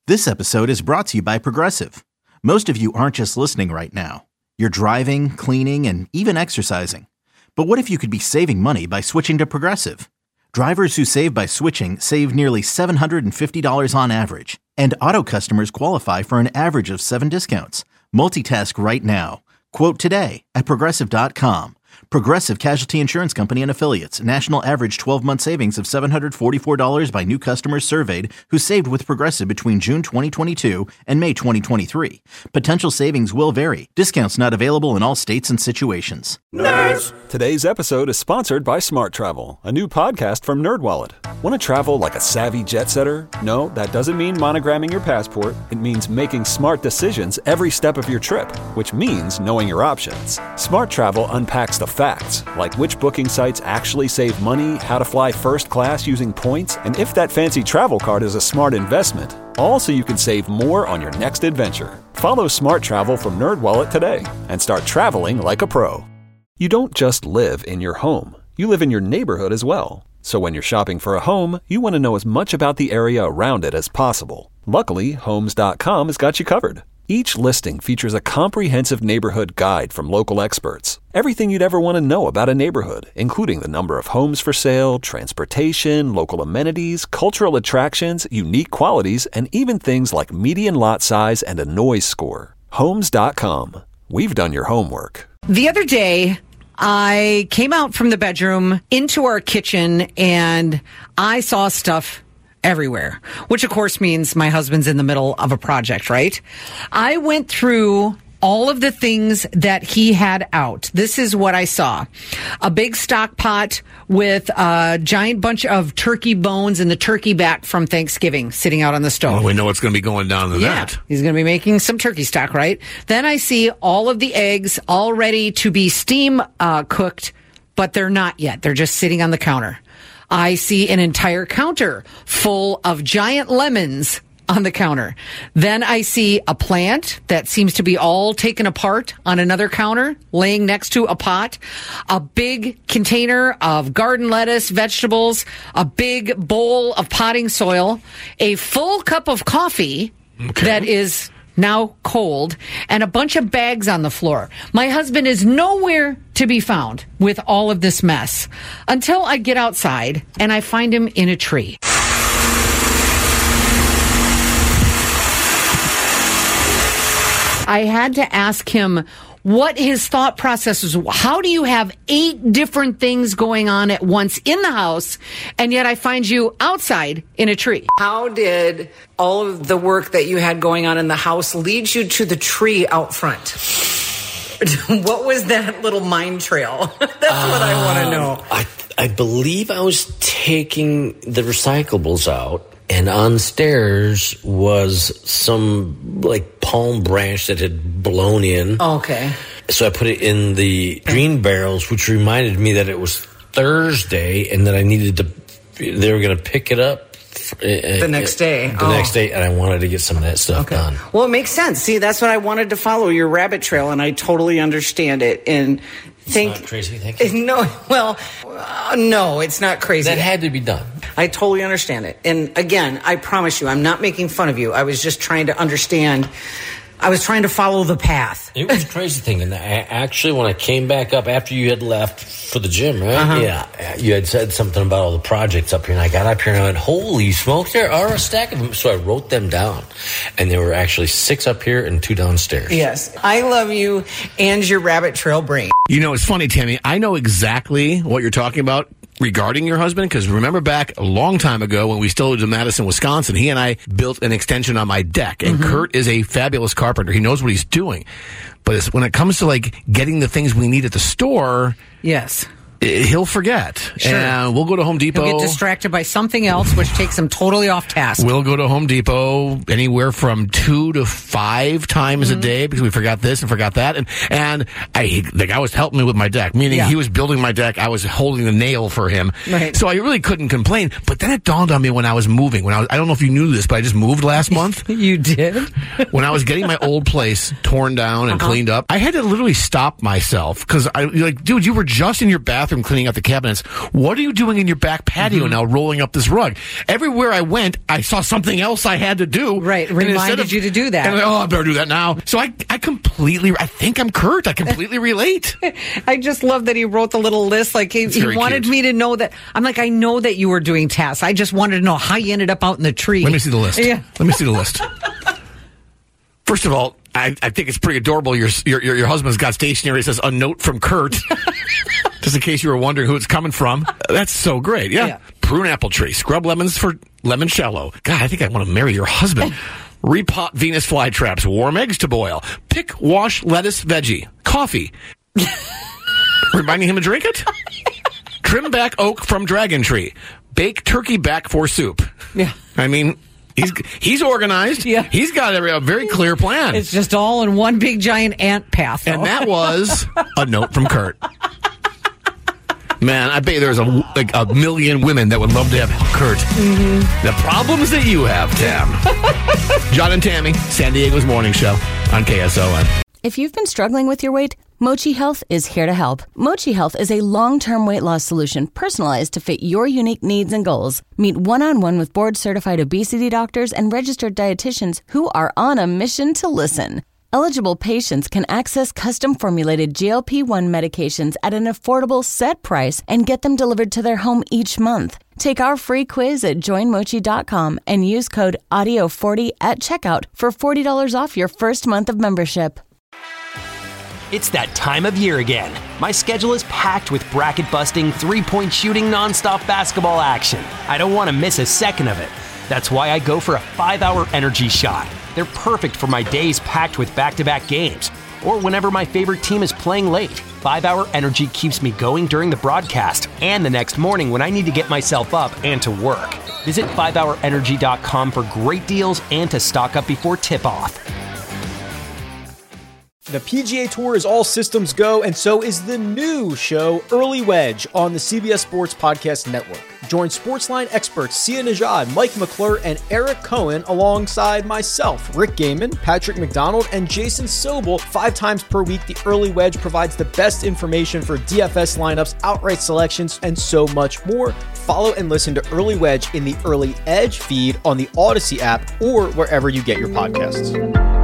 This episode is brought to you by Progressive. Most of you aren't just listening right now. You're driving, cleaning, and even exercising. But what if you could be saving money by switching to Progressive? Drivers who save by switching save nearly $750 on average. And auto customers qualify for an average of 7 discounts. Multitask right now. Quote today at Progressive.com. Progressive Casualty Insurance Company and Affiliates. National average 12-month savings of $744 by new customers surveyed who saved with Progressive between June 2022 and May 2023. Potential savings will vary. Discounts not available in all states and situations. Nerds! Today's episode is sponsored by Smart Travel, a new podcast from NerdWallet. Want to travel like a savvy jet setter? No, that doesn't mean monogramming your passport. It means making smart decisions every step of your trip, which means knowing your options. Smart Travel unpacks the facts, like which booking sites actually save money, how to fly first class using points, and if that fancy travel card is a smart investment. All so you can save more on your next adventure. Follow Smart Travel from NerdWallet today and start traveling like a pro. You don't just live in your home. You live in your neighborhood as well. So when you're shopping for a home, you want to know as much about the area around it as possible. Luckily, Homes.com has got you covered. Each listing features a comprehensive neighborhood guide from local experts. Everything you'd ever want to know about a neighborhood, including the number of homes for sale, transportation, local amenities, cultural attractions, unique qualities, and even things like median lot size and a noise score. Homes.com. We've done your homework. The other day, I came out from the bedroom into our kitchen and I saw stuff everywhere, which of course means my husband's in the middle of a project, right? I went through all of the things that he had out. This is what I saw. A big stock pot with a giant bunch of turkey bones and the turkey back from Thanksgiving sitting out on the stove. Well, we know what's going to be going down to that. He's going to be making some turkey stock, right? Then I see all of the eggs all ready to be steam cooked, but they're not yet. They're just sitting on the counter. I see an entire counter full of giant lemons on the counter. Then I see a plant that seems to be all taken apart on another counter, laying next to a pot, a big container of garden lettuce, vegetables, a big bowl of potting soil, a full cup of coffee that is now cold, and a bunch of bags on the floor. My husband is nowhere to be found with all of this mess until I get outside and I find him in a tree. I had to ask him what his thought process was. How do you have 8 different things going on at once in the house, and yet I find you outside in a tree? How did all of the work that you had going on in the house lead you to the tree out front? What was that little mind trail? That's what I want to know. I believe I was taking the recyclables out. And on stairs was some like palm branch that had blown in. Okay. So I put it in the green barrels, which reminded me that it was Thursday and that I needed to, they were going to pick it up the next day. Next day, and I wanted to get some of that stuff done. Well, it makes sense. See, that's what I wanted to follow, your rabbit trail, and I totally understand it. And it's not crazy, thank you. No, well, no, it's not crazy. That had to be done. I totally understand it. And again, I promise you, I'm not making fun of you. I was just trying to understand. I was trying to follow the path. It was a crazy thing. And actually, when I came back up after you had left for the gym, right? Uh-huh. Yeah. You had said something about all the projects up here. And I got up here and I went, holy smokes, there are a stack of them. So I wrote them down. And there were actually 6 up here and 2 downstairs. Yes. I love you and your rabbit trail brain. You know, it's funny, Tammy. I know exactly what you're talking about regarding your husband, because remember back a long time ago when we still lived in Madison, Wisconsin, he and I built an extension on my deck, and Kurt is a fabulous carpenter. He knows what he's doing. But when it comes to like getting the things we need at the store, yes, he'll forget. Sure. And we'll go to Home Depot. He'll get distracted by something else, which takes him totally off task. We'll go to Home Depot anywhere from 2 to 5 times a day because we forgot this and forgot that. And the guy was helping me with my deck, meaning he was building my deck. I was holding the nail for him. Right. So I really couldn't complain. But then it dawned on me when I was moving. I don't know if you knew this, but I just moved last month. You did? When I was getting my old place torn down and cleaned up, I had to literally stop myself because dude, you were just in your bathroom bathroom cleaning out the cabinets. What are you doing in your back patio now, rolling up this rug? Everywhere I went, I saw something else I had to do. Right, reminded you to do that. And I better do that now. So I think I'm Kurt. I completely relate. I just love that he wrote the little list. Like he wanted cute. me to know that. I'm like, I know that you were doing tasks. I just wanted to know how you ended up out in the tree. Let me see the list. Yeah. Let me see the list. First of all, I think it's pretty adorable. Your husband's got stationery that says a note from Kurt. Just in case you were wondering who it's coming from. That's so great. Yeah. Prune apple tree. Scrub lemons for limoncello. God, I think I want to marry your husband. Repot Venus flytraps. Warm eggs to boil. Pick, wash, lettuce, veggie. Coffee. Reminding him to drink it? Trim back oak from dragon tree. Bake turkey back for soup. Yeah. I mean, he's organized. Yeah. He's got a very clear plan. It's just all in one big giant ant path. Though. And that was a note from Kurt. Man, I bet there's a million women that would love to have Kurt. Mm-hmm. The problems that you have, Tam. John and Tammy, San Diego's morning show on KSON. If you've been struggling with your weight, Mochi Health is here to help. Mochi Health is a long-term weight loss solution personalized to fit your unique needs and goals. Meet one-on-one with board-certified obesity doctors and registered dietitians who are on a mission to listen. Eligible patients can access custom-formulated GLP-1 medications at an affordable set price and get them delivered to their home each month. Take our free quiz at joinmochi.com and use code AUDIO40 at checkout for $40 off your first month of membership. It's that time of year again. My schedule is packed with bracket-busting, three-point shooting, nonstop basketball action. I don't want to miss a second of it. That's why I go for a 5-hour energy shot. They're perfect for my days packed with back-to-back games, or whenever my favorite team is playing late. 5-hour energy keeps me going during the broadcast and the next morning when I need to get myself up and to work. Visit 5hourenergy.com for great deals and to stock up before tip-off. The PGA Tour is all systems go, and so is the new show, Early Wedge, on the CBS Sports Podcast Network. Join Sportsline experts Sia Nejad, Mike McClure, and Eric Cohen alongside myself, Rick Gaiman, Patrick McDonald, and Jason Sobel 5 times per week. The Early Wedge provides the best information for DFS lineups, outright selections, and so much more. Follow and listen to Early Wedge in the Early Edge feed on the Odyssey app or wherever you get your podcasts.